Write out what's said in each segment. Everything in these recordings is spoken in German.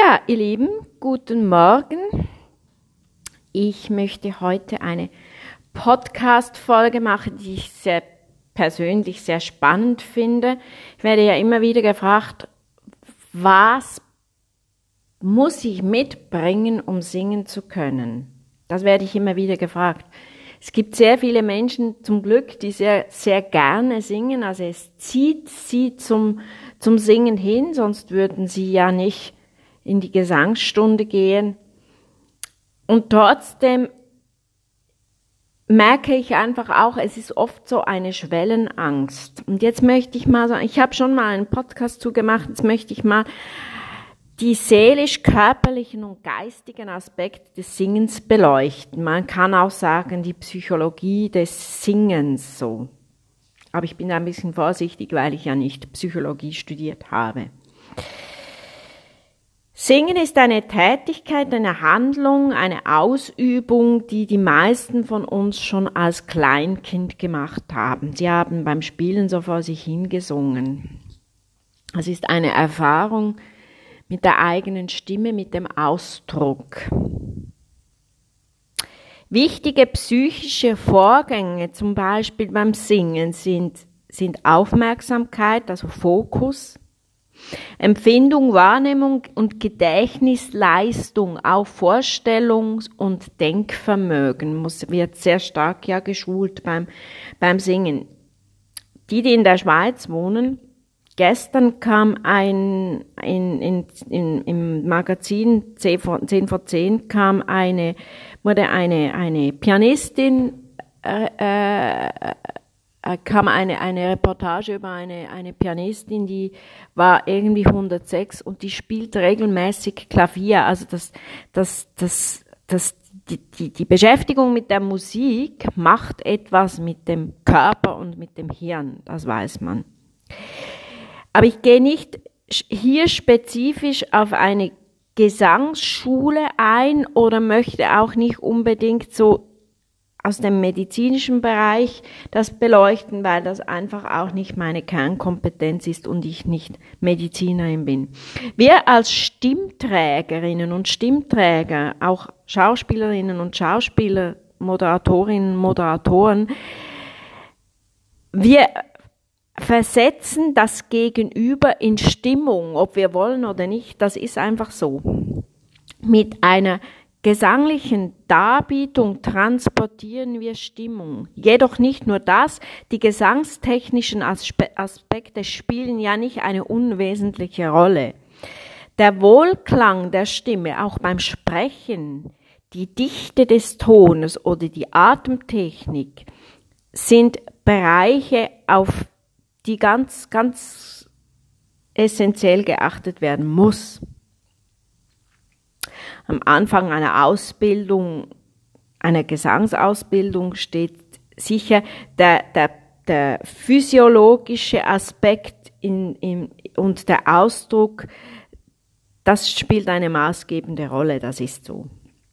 Ja, ihr Lieben, guten Morgen. Ich möchte heute eine Podcast-Folge machen, die ich persönlich sehr spannend finde. Ich werde ja immer wieder gefragt, was muss ich mitbringen, um singen zu können? Das werde ich immer wieder gefragt. Es gibt sehr viele Menschen zum Glück, die sehr, sehr gerne singen. Also es zieht sie zum Singen hin, sonst würden sie ja nicht in die Gesangsstunde gehen. Und trotzdem merke ich einfach auch, es ist oft so eine Schwellenangst. Und jetzt möchte ich mal sagen, ich habe schon mal einen Podcast zugemacht, jetzt möchte ich mal die seelisch-körperlichen und geistigen Aspekte des Singens beleuchten. Man kann auch sagen, die Psychologie des Singens so. Aber ich bin da ein bisschen vorsichtig, weil ich ja nicht Psychologie studiert habe. Singen ist eine Tätigkeit, eine Handlung, eine Ausübung, die die meisten von uns schon als Kleinkind gemacht haben. Sie haben beim Spielen so vor sich hingesungen. Es ist eine Erfahrung mit der eigenen Stimme, mit dem Ausdruck. Wichtige psychische Vorgänge, zum Beispiel beim Singen, sind Aufmerksamkeit, also Fokus, Empfindung, Wahrnehmung und Gedächtnisleistung, auch Vorstellungs- und Denkvermögen wird sehr stark ja geschult beim Singen. Die in der Schweiz wohnen, gestern kam im Magazin 10 vor 10 wurde eine Pianistin, kam eine Reportage über eine Pianistin, die war irgendwie 106 und die spielt regelmäßig Klavier. Also die Beschäftigung mit der Musik macht etwas mit dem Körper und mit dem Hirn, das weiß man. Aber ich gehe nicht hier spezifisch auf eine Gesangsschule ein oder möchte auch nicht unbedingt so aus dem medizinischen Bereich das beleuchten, weil das einfach auch nicht meine Kernkompetenz ist und ich nicht Medizinerin bin. Wir als Stimmträgerinnen und Stimmträger, auch Schauspielerinnen und Schauspieler, Moderatorinnen und Moderatoren, wir versetzen das Gegenüber in Stimmung, ob wir wollen oder nicht, das ist einfach so. Mit einer gesanglichen Darbietung transportieren wir Stimmung. Jedoch nicht nur das, die gesangstechnischen Aspekte spielen ja nicht eine unwesentliche Rolle. Der Wohlklang der Stimme, auch beim Sprechen, die Dichte des Tones oder die Atemtechnik sind Bereiche, auf die ganz, ganz essentiell geachtet werden muss. Am Anfang einer Ausbildung, einer Gesangsausbildung steht sicher der physiologische Aspekt und der Ausdruck, das spielt eine maßgebende Rolle, das ist so.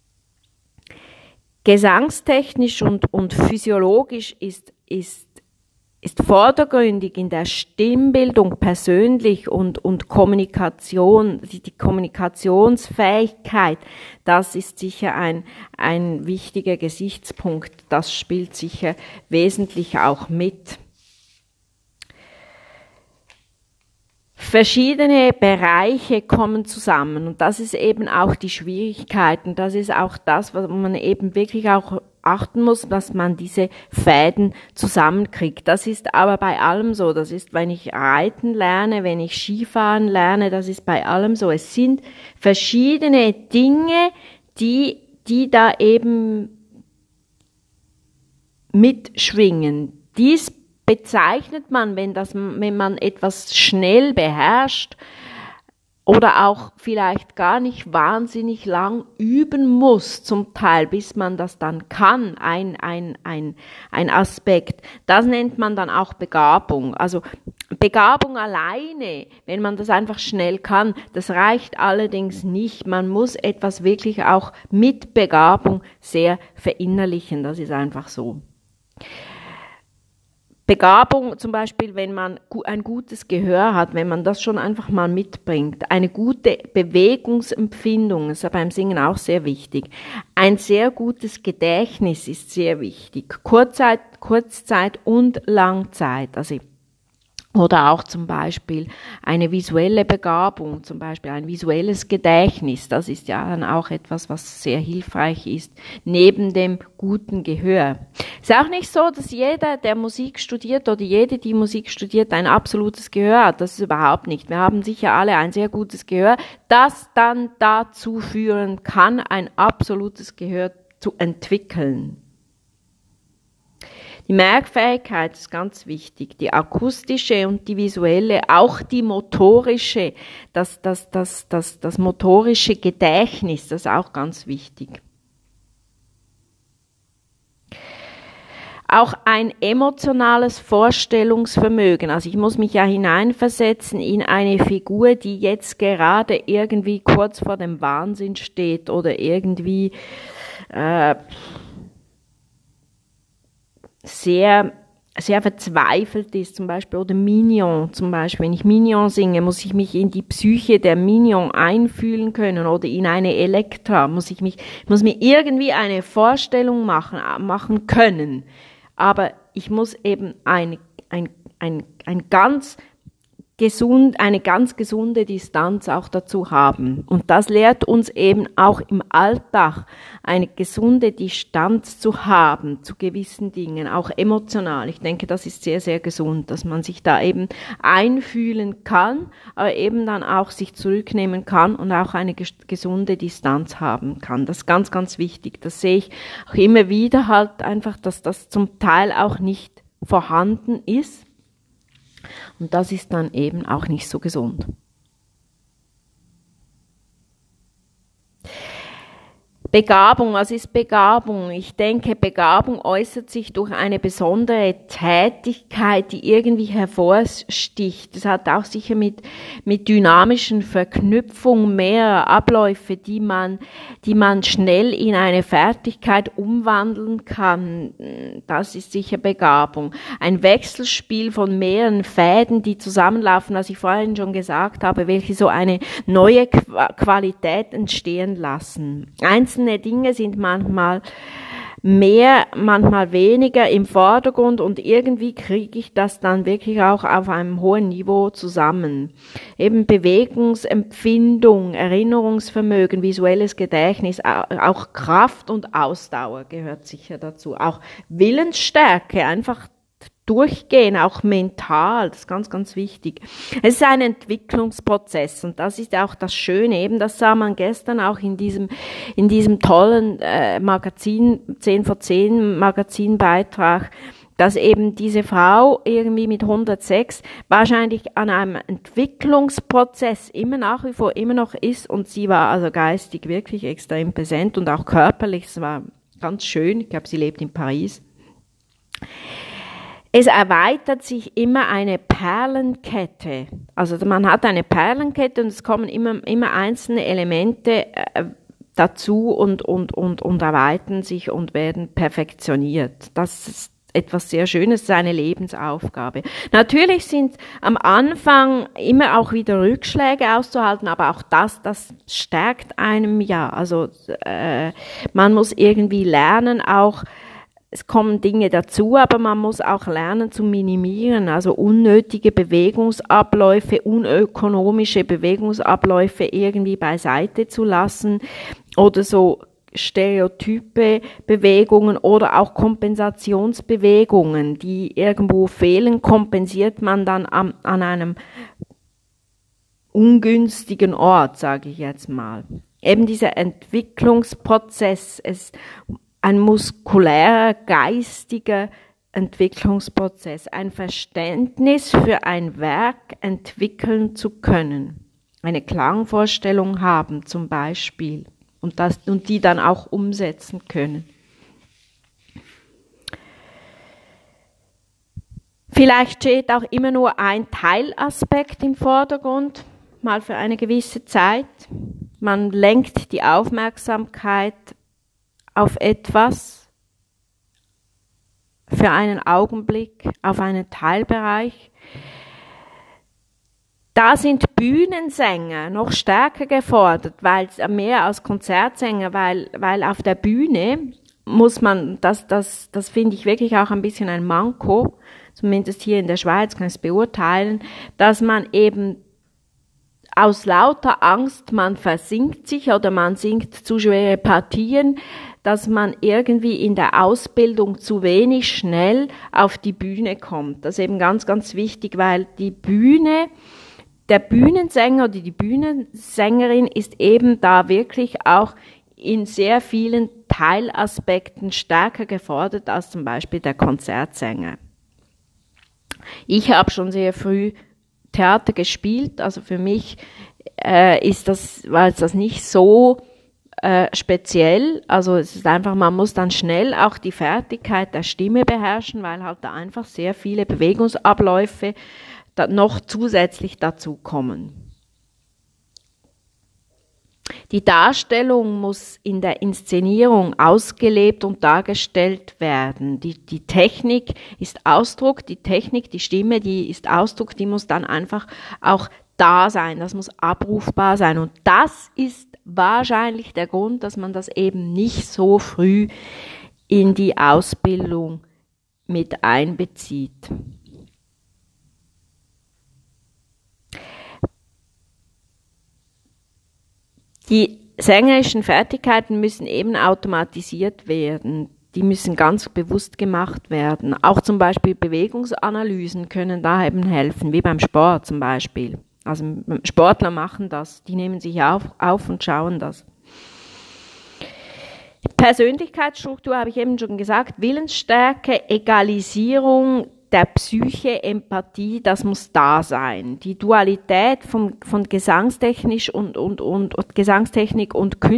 Gesangstechnisch und physiologisch ist vordergründig in der Stimmbildung persönlich und Kommunikation, die Kommunikationsfähigkeit, das ist sicher ein wichtiger Gesichtspunkt, das spielt sicher wesentlich auch mit. Verschiedene Bereiche kommen zusammen und das ist eben auch die Schwierigkeit und das ist auch das, was man eben wirklich auch achten muss, dass man diese Fäden zusammenkriegt. Das ist aber bei allem so. Das ist, wenn ich reiten lerne, wenn ich Skifahren lerne, das ist bei allem so. Es sind verschiedene Dinge, die da eben mitschwingen. Dies bezeichnet man, wenn man etwas schnell beherrscht oder auch vielleicht gar nicht wahnsinnig lang üben muss, zum Teil, bis man das dann kann, ein Aspekt. Das nennt man dann auch Begabung. Also Begabung alleine, wenn man das einfach schnell kann, das reicht allerdings nicht. Man muss etwas wirklich auch mit Begabung sehr verinnerlichen. Das ist einfach so. Begabung zum Beispiel, wenn man ein gutes Gehör hat, wenn man das schon einfach mal mitbringt, eine gute Bewegungsempfindung ist beim Singen auch sehr wichtig. Ein sehr gutes Gedächtnis ist sehr wichtig. Kurzzeit und Langzeit. Oder auch zum Beispiel eine visuelle Begabung, zum Beispiel ein visuelles Gedächtnis. Das ist ja dann auch etwas, was sehr hilfreich ist, neben dem guten Gehör. Ist auch nicht so, dass jeder, der Musik studiert oder jede, die Musik studiert, ein absolutes Gehör hat. Das ist überhaupt nicht. Wir haben sicher alle ein sehr gutes Gehör, das dann dazu führen kann, ein absolutes Gehör zu entwickeln. Die Merkfähigkeit ist ganz wichtig, die akustische und die visuelle, auch die motorische, das motorische Gedächtnis, das ist auch ganz wichtig. Auch ein emotionales Vorstellungsvermögen. Also ich muss mich ja hineinversetzen in eine Figur, die jetzt gerade irgendwie kurz vor dem Wahnsinn steht oder irgendwie sehr verzweifelt ist, zum Beispiel, oder Mignon, zum Beispiel. Wenn ich Mignon singe, muss ich mich in die Psyche der Mignon einfühlen können oder in eine Elektra, muss mir irgendwie eine Vorstellung machen können. Aber ich muss eben eine ganz gesunde Distanz auch dazu haben. Und das lehrt uns eben auch im Alltag, eine gesunde Distanz zu haben zu gewissen Dingen, auch emotional. Ich denke, das ist sehr, sehr gesund, dass man sich da eben einfühlen kann, aber eben dann auch sich zurücknehmen kann und auch eine gesunde Distanz haben kann. Das ist ganz, ganz wichtig. Das sehe ich auch immer wieder halt einfach, dass das zum Teil auch nicht vorhanden ist. Und das ist dann eben auch nicht so gesund. Begabung, was ist Begabung? Ich denke, Begabung äußert sich durch eine besondere Tätigkeit, die irgendwie hervorsticht. Das hat auch sicher mit dynamischen Verknüpfungen mehrerer Abläufe, die man schnell in eine Fertigkeit umwandeln kann. Das ist sicher Begabung. Ein Wechselspiel von mehreren Fäden, die zusammenlaufen, was ich vorhin schon gesagt habe, welche so eine neue Qualität entstehen lassen. Einzelne Dinge sind manchmal mehr, manchmal weniger im Vordergrund und irgendwie kriege ich das dann wirklich auch auf einem hohen Niveau zusammen. Eben Bewegungsempfindung, Erinnerungsvermögen, visuelles Gedächtnis, auch Kraft und Ausdauer gehört sicher dazu. Auch Willensstärke, einfach durchgehen, auch mental, das ist ganz, ganz wichtig. Es ist ein Entwicklungsprozess und das ist auch das Schöne, eben das sah man gestern auch in diesem tollen Magazin, 10 vor 10 Magazinbeitrag, dass eben diese Frau irgendwie mit 106 wahrscheinlich an einem Entwicklungsprozess nach wie vor immer noch ist und sie war also geistig wirklich extrem präsent und auch körperlich, es war ganz schön, ich glaube, sie lebt in Paris. Es erweitert sich immer eine Perlenkette. Also man hat eine Perlenkette und es kommen immer einzelne Elemente dazu und erweitern sich und werden perfektioniert. Das ist etwas sehr Schönes, das ist eine Lebensaufgabe. Natürlich sind am Anfang immer auch wieder Rückschläge auszuhalten, aber auch das stärkt einem ja. Also man muss irgendwie lernen, auch es kommen Dinge dazu, aber man muss auch lernen zu minimieren, also unnötige Bewegungsabläufe, unökonomische Bewegungsabläufe irgendwie beiseite zu lassen oder so stereotype Bewegungen oder auch Kompensationsbewegungen, die irgendwo fehlen, kompensiert man dann an einem ungünstigen Ort, sage ich jetzt mal. Eben dieser Entwicklungsprozess, ein muskulärer, geistiger Entwicklungsprozess, ein Verständnis für ein Werk entwickeln zu können, eine Klangvorstellung haben zum Beispiel und die dann auch umsetzen können. Vielleicht steht auch immer nur ein Teilaspekt im Vordergrund, mal für eine gewisse Zeit. Man lenkt die Aufmerksamkeit auf etwas für einen Augenblick auf einen Teilbereich. Da sind Bühnensänger noch stärker gefordert, weil mehr als Konzertsänger, weil auf der Bühne muss man, das finde ich wirklich auch ein bisschen ein Manko, zumindest hier in der Schweiz kann ich es beurteilen, dass man eben aus lauter Angst, man versinkt sich oder man singt zu schwere Partien, dass man irgendwie in der Ausbildung zu wenig schnell auf die Bühne kommt. Das ist eben ganz, ganz wichtig, weil die Bühne, der Bühnensänger oder die Bühnensängerin ist eben da wirklich auch in sehr vielen Teilaspekten stärker gefordert als zum Beispiel der Konzertsänger. Ich habe schon sehr früh Theater gespielt, also für mich war das nicht so speziell, also es ist einfach, man muss dann schnell auch die Fertigkeit der Stimme beherrschen, weil halt da einfach sehr viele Bewegungsabläufe noch zusätzlich dazu kommen. Die Darstellung muss in der Inszenierung ausgelebt und dargestellt werden. Die Technik ist Ausdruck, die Technik, die Stimme, die ist Ausdruck, die muss dann einfach auch da sein, das muss abrufbar sein. Und das ist wahrscheinlich der Grund, dass man das eben nicht so früh in die Ausbildung mit einbezieht. Die sängerischen Fertigkeiten müssen eben automatisiert werden. Die müssen ganz bewusst gemacht werden. Auch zum Beispiel Bewegungsanalysen können da eben helfen, wie beim Sport zum Beispiel. Also Sportler machen das, die nehmen sich auf und schauen das. Persönlichkeitsstruktur habe ich eben schon gesagt, Willensstärke, Egalisierung der Psyche, Empathie, das muss da sein. Die Dualität von Gesangstechnik und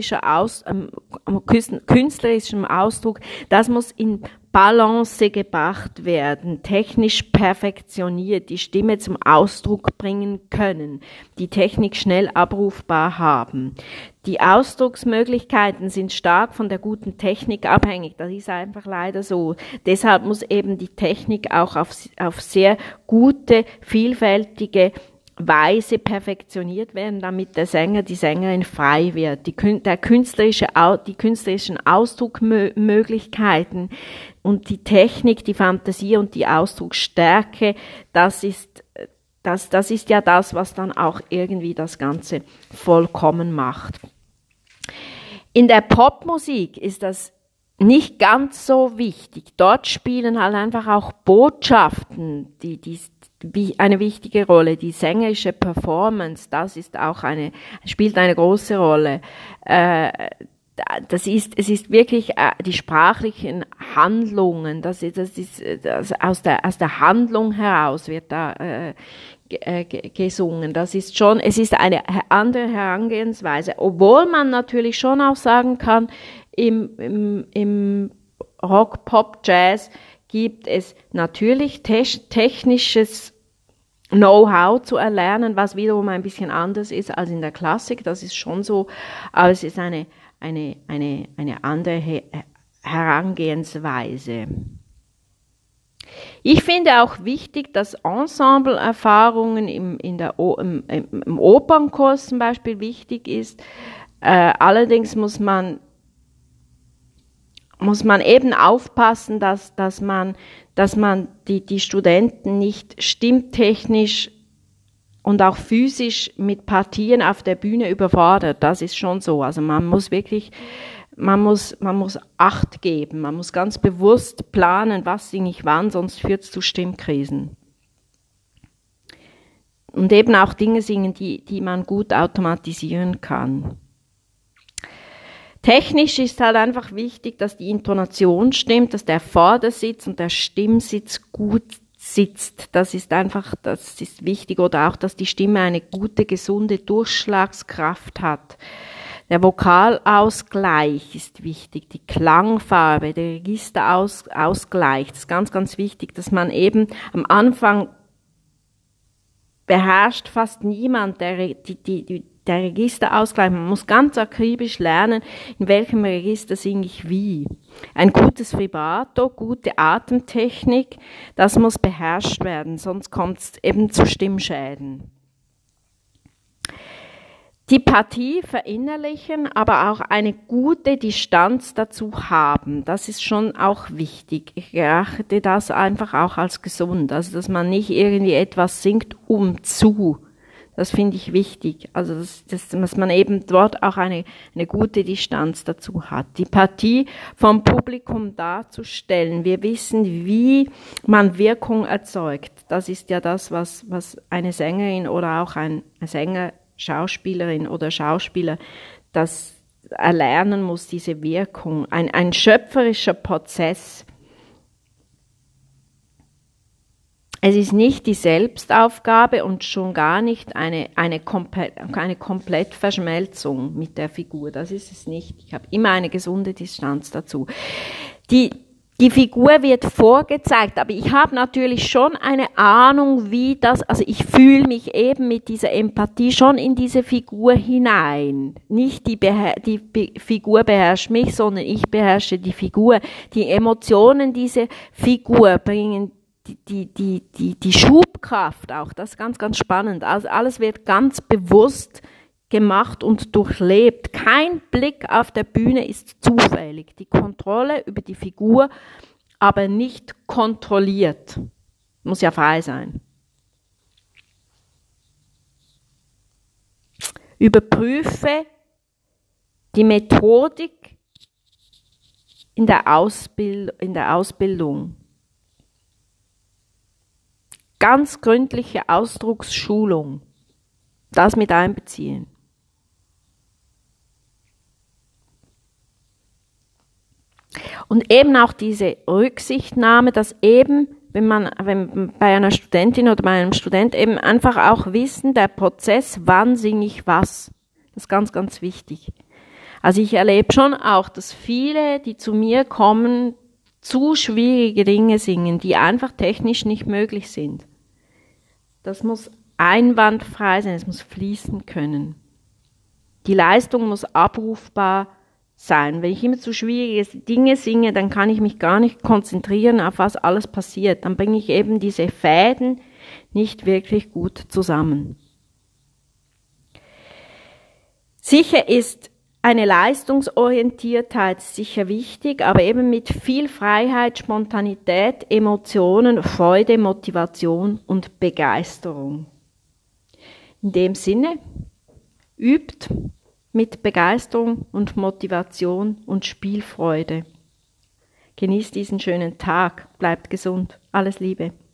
künstlerischem Ausdruck, das muss in Balance gebracht werden, technisch perfektioniert, die Stimme zum Ausdruck bringen können, die Technik schnell abrufbar haben. Die Ausdrucksmöglichkeiten sind stark von der guten Technik abhängig, das ist einfach leider so. Deshalb muss eben die Technik auch auf sehr gute, vielfältige Weise perfektioniert werden, damit der Sänger, die Sängerin frei wird. Die künstlerischen Ausdrucksmöglichkeiten und die Technik, die Fantasie und die Ausdrucksstärke, das ist ja das, was dann auch irgendwie das Ganze vollkommen macht. In der Popmusik ist das nicht ganz so wichtig. Dort spielen halt einfach auch Botschaften, die eine wichtige Rolle. Die sängerische Performance, spielt eine große Rolle. Es ist wirklich die sprachlichen Handlungen, das aus der Handlung heraus wird da gesungen. Es ist eine andere Herangehensweise, obwohl man natürlich schon auch sagen kann, im Rock, Pop, Jazz gibt es natürlich technisches Know-how zu erlernen, was wiederum ein bisschen anders ist als in der Klassik, das ist schon so, aber es ist eine andere Herangehensweise. Ich finde auch wichtig, dass Ensemble-Erfahrungen im Opernchor zum Beispiel wichtig ist. Allerdings muss man eben aufpassen, dass man die Studenten nicht stimmtechnisch und auch physisch mit Partien auf der Bühne überfordert. Das ist schon so. Also man muss Acht geben. Man muss ganz bewusst planen, was singe ich wann, sonst führt es zu Stimmkrisen. Und eben auch Dinge singen, die man gut automatisieren kann. Technisch ist halt einfach wichtig, dass die Intonation stimmt, dass der Vordersitz und der Stimmsitz gut sitzt. Das ist wichtig. Oder auch, dass die Stimme eine gute, gesunde Durchschlagskraft hat. Der Vokalausgleich ist wichtig, die Klangfarbe, der Registerausgleich. Das ist ganz, ganz wichtig, dass man eben am Anfang beherrscht fast niemand der Registerausgleich. Man muss ganz akribisch lernen, in welchem Register singe ich wie. Ein gutes Vibrato, gute Atemtechnik, das muss beherrscht werden, sonst kommt es eben zu Stimmschäden. Die Partie verinnerlichen, aber auch eine gute Distanz dazu haben. Das ist schon auch wichtig. Ich erachte das einfach auch als gesund. Also, dass man nicht irgendwie etwas singt zu. Das finde ich wichtig. Also, dass man eben dort auch eine gute Distanz dazu hat. Die Partie vom Publikum darzustellen. Wir wissen, wie man Wirkung erzeugt. Das ist ja das, was eine Sängerin oder auch ein Sänger, Schauspielerin oder Schauspieler das erlernen muss, diese Wirkung. Ein schöpferischer Prozess. Es ist nicht die Selbstaufgabe und schon gar nicht eine Komplettverschmelzung mit der Figur. Das ist es nicht. Ich habe immer eine gesunde Distanz dazu. Die Figur wird vorgezeigt, aber ich habe natürlich schon eine Ahnung, wie das, also ich fühle mich eben mit dieser Empathie schon in diese Figur hinein. Nicht die Figur beherrscht mich, sondern ich beherrsche die Figur. Die Emotionen dieser Figur bringen die Schubkraft auch, das ist ganz, ganz spannend. Also alles wird ganz bewusst gemacht und durchlebt. Kein Blick auf der Bühne ist zufällig. Die Kontrolle über die Figur, aber nicht kontrolliert. Muss ja frei sein. Überprüfe die Methodik in der Ausbildung. Ganz gründliche Ausdrucksschulung. Das mit einbeziehen. Und eben auch diese Rücksichtnahme, dass eben, wenn bei einer Studentin oder bei einem Student eben einfach auch wissen, der Prozess, wann singe ich was. Das ist ganz, ganz wichtig. Also ich erlebe schon auch, dass viele, die zu mir kommen, zu schwierige Dinge singen, die einfach technisch nicht möglich sind. Das muss einwandfrei sein, es muss fließen können. Die Leistung muss abrufbar sein. Wenn ich immer zu schwierige Dinge singe, dann kann ich mich gar nicht konzentrieren, auf was alles passiert. Dann bringe ich eben diese Fäden nicht wirklich gut zusammen. Sicher ist eine Leistungsorientiertheit sicher wichtig, aber eben mit viel Freiheit, Spontanität, Emotionen, Freude, Motivation und Begeisterung. In dem Sinne, übt mit Begeisterung und Motivation und Spielfreude. Genießt diesen schönen Tag, bleibt gesund, alles Liebe.